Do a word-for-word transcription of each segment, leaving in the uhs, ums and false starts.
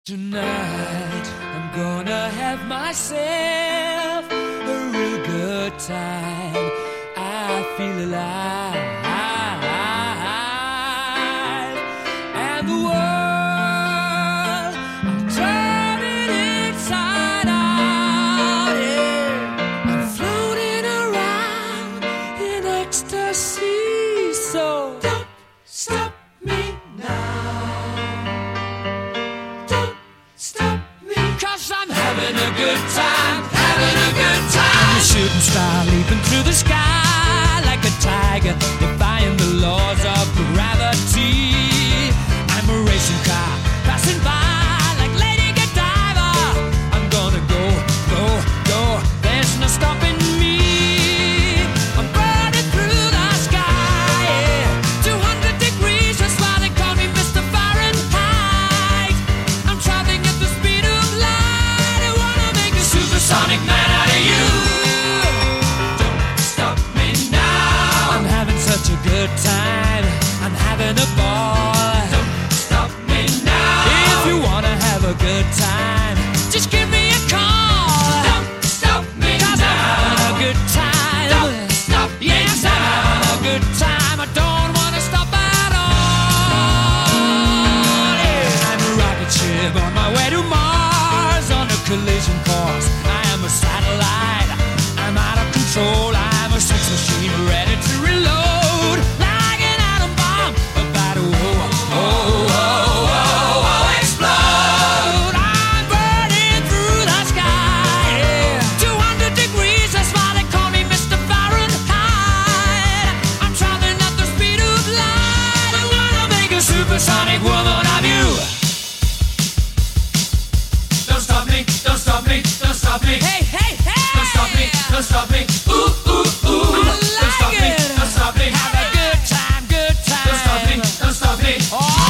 Tonight, I'm gonna have myself a real good time. I feel alive, and the world, I'm turning inside out, yeah. I'm floating around in ecstasy, so don't stop me now. I'm having a good time, having a good time. I'm a shooting star leaping through the sky like a tiger, defying the laws of gravity. I'm a racing car passing by like Lady Godiva. I'm gonna go, go, go. There's no stopping me. I'm burning through the sky, yeah. two hundred degrees, that's why they call me Mister Fahrenheit. I'm traveling at the speed of light. Supersonic man out of you. Don't stop me now. I'm having such a good time. I'm having a ball. Don't stop me now. If you wanna have a good time, just give me a call. Don't stop me 'cause now. I'm having a good time. Don't stop me yes, now. I'm having a good time. I don't wanna stop at all. Yeah. I'm a rocket ship on my way to Mars on a collision course. Satellite, I'm out of control. I'm a sex machine ready to reload, like an atom bomb about to oh, oh, oh, oh, oh, explode. I'm burning through the sky, yeah. two hundred degrees, that's why they call me Mister Fahrenheit. I'm traveling at the speed of light. I wanna make a supersonic woman of you. Don't stop me, don't stop me, don't stop me. Hey, hey, hey! Don't stop me, don't stop me. Ooh, ooh, ooh. I like don't stop it. me, don't stop me. Have a good time, good time. Don't stop me, don't stop me. Oh!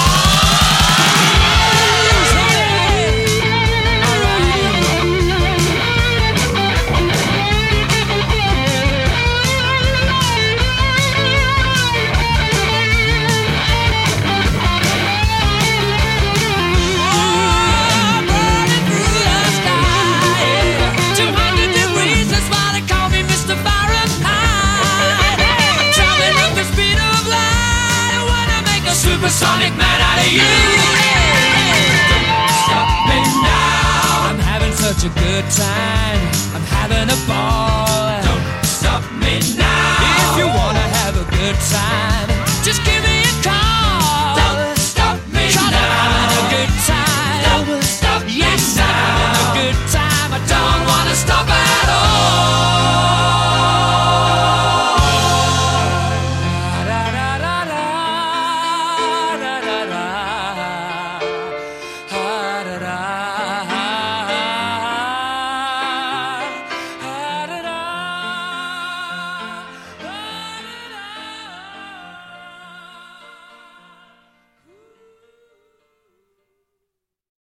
Supersonic man out of you. Don't stop me now. I'm having such a good time.